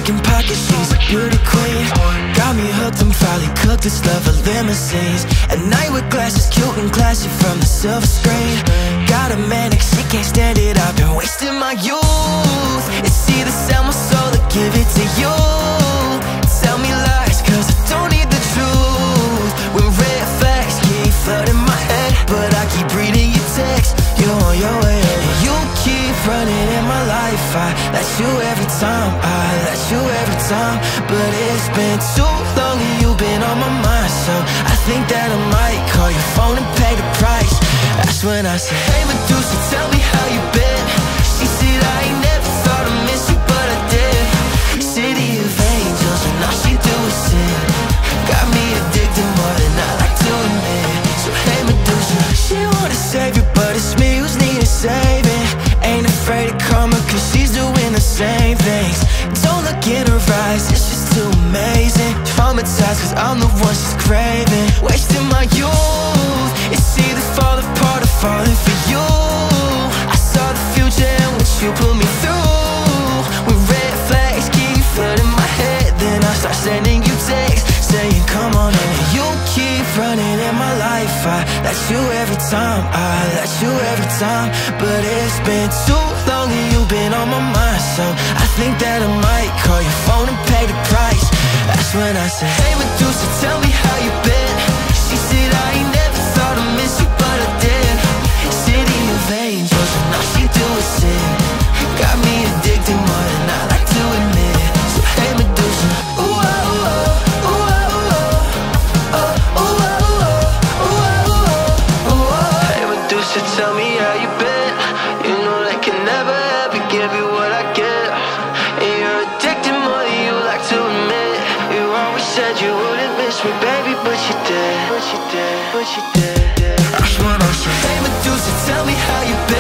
chicken pocket, she's a beauty queen. Got me hooked, I'm probably cooked, this love of limousines. At night with glasses, cute and classy from the silver screen. Got a manic, she can't stand it, I've been wasting my youth. It's either sell my soul or give it to you. Tell me lies, cause I don't need the truth. When red flags keep flooding my head, but I keep reading your text, you're on your way. You keep running in my life, I let you every time, I let you every time. But it's been too long and you've been on my mind, so I think that I might call your phone and pay the price. That's when I said, hey Medusa, tell me how you been. She said, I ain't never thought I'd miss you, but I did. City of angels and all she do is sin. Got me addicted more than I like to admit. So hey Medusa, she wanna save you, but it's me who's needing saving. Ain't afraid of karma, cause she's doing the same things. Don't look in her eyes, it's just too amazing. Traumatized cause I'm the one she's craving. Wasting my youth, it's either fall apart or falling for you. I saw the future and what you put me through. When red flags keep flooding my head, then I start sending you texts saying come on in. You keep running in my life, I let you every time, I let you every time. But it's been too long and you've been on my mind, so I think that I might call your phone and pay the price. That's when I said, hey Medusa, tell me how you been. She said, I ain't never thought I'd miss you, but I did. City of angels and all she do is sin. Got me addicted more than I like to admit. So hey Medusa, ooh oh oh, ooh oh oh, ooh oh oh, ooh oh. Hey Medusa, tell me how you been. You know they can never ever give you what I get. And you're addicted more than you like to admit. You always said you wouldn't miss me, baby, but you did. But you did, but you did. That's when I said, hey Medusa, tell me how you been.